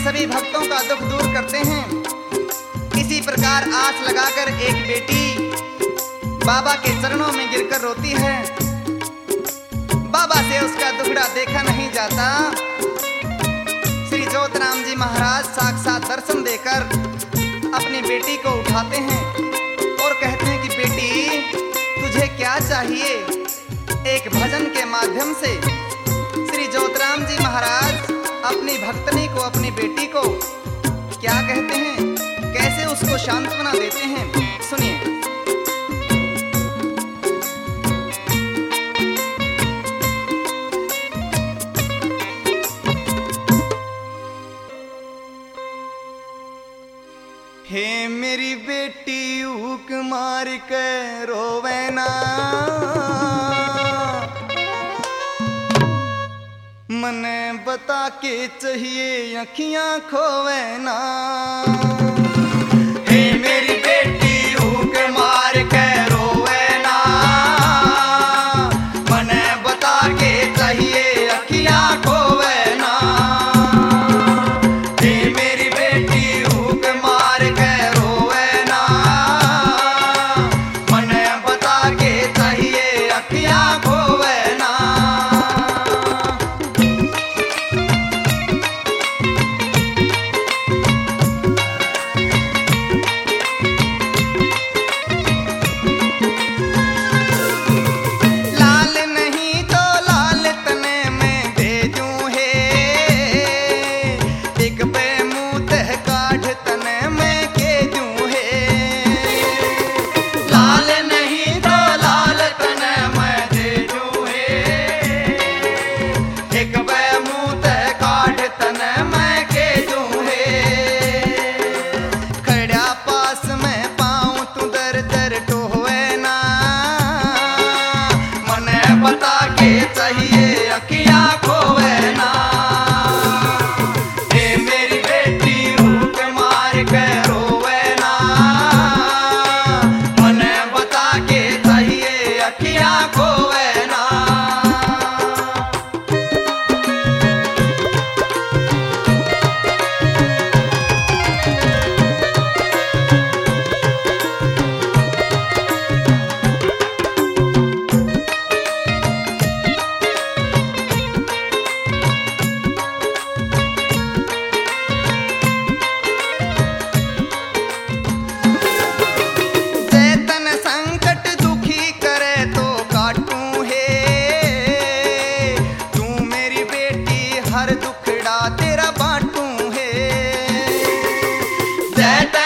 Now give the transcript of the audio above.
सभी भक्तों का दुख दूर करते हैं। इसी प्रकार आस लगाकर एक बेटी बाबा के चरणों में गिरकर रोती है। बाबा से उसका दुखड़ा देखा नहीं जाता। श्री ज्योतिराम जी महाराज साक्षात दर्शन देकर अपनी बेटी को उठाते हैं और कहते हैं कि बेटी, तुझे क्या चाहिए। एक भजन के माध्यम से श्री ज्योतिराम जी महाराज अपनी भक्तनी को, अपनी बेटी को क्या कहते हैं, कैसे उसको सांत्वना देते हैं, सुनिए। हे मेरी बेटी ऊक मार के रोवे ना, मने बता के चाहिए अखियां खोवे ना। हे मेरी बेटी ऊक मार के रोवे ना, मने बता के चाहिए अखियां खोवे ना। हे मेरी बेटी ऊक मार के रोवे ना, मने बता के चाहिए अखियां खोवे ना। तेरा